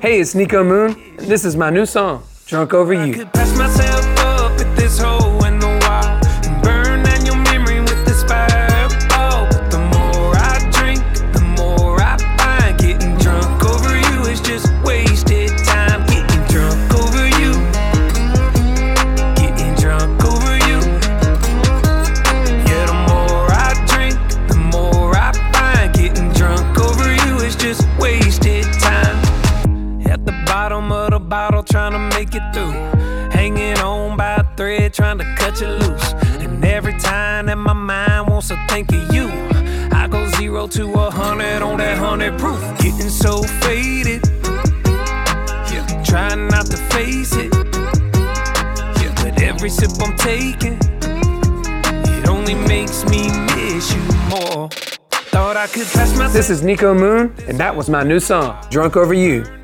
Hey, it's Nico Moon, and this is my new song, Drunk Over You. I could pass myself up at this hole in the wall and burn down your memory with this fireball. But the more I drink, the more I find getting drunk over you is just wasted time. Getting drunk over you, getting drunk over you. Yeah, the more I drink, the more I find getting drunk over you is just wasted time. At the bottom of the bottle, trying to make it through, hanging on by a thread, trying to cut you loose. And every time that my mind wants to think of you, I go 0 to 100 on that 100 proof. Getting so faded, yeah, trying not to face it, yeah, but every sip I'm taking, it only makes me miss you more. Thought I could pass myself. This is Nico Moon, and that was my new song, Drunk Over You.